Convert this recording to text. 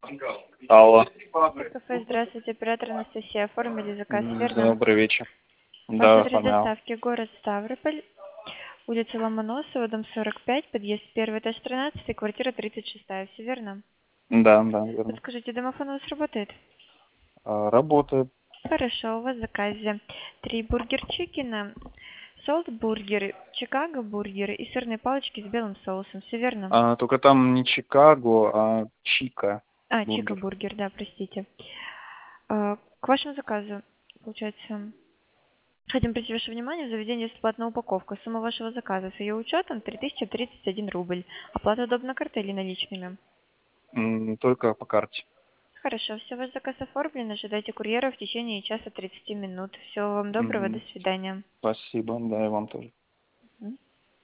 Алло. Кафе, здравствуйте, оператор Анастасия. Оформили заказ, верно? Добрый вечер. Ваш Да, адрес оформлял. доставки город Ставрополь, улица Ломоносова, дом 45, подъезд 1, этаж 13, квартира 36. Все верно? Да, да, верно. Подскажите, домофон у вас работает? Работает. Хорошо, у вас в заказе 3 бургер чикена, солт бургеры, чикаго бургеры и сырные палочки с белым соусом. Все верно? Только там не Чикаго, а Чика Чика бургер. бургер, да, простите. К вашему заказу, получается, хотим прийти ваше внимание в заведение бесплатная упаковка. Сумма вашего заказа с ее учетом 3031 рубль. Оплата удобна картой или наличными? Только по карте. Хорошо, все, ваш заказ оформлен. Ожидайте курьера в течение часа 30 минут. Всего вам доброго, до Мгм. свидания. Спасибо, да, и вам тоже.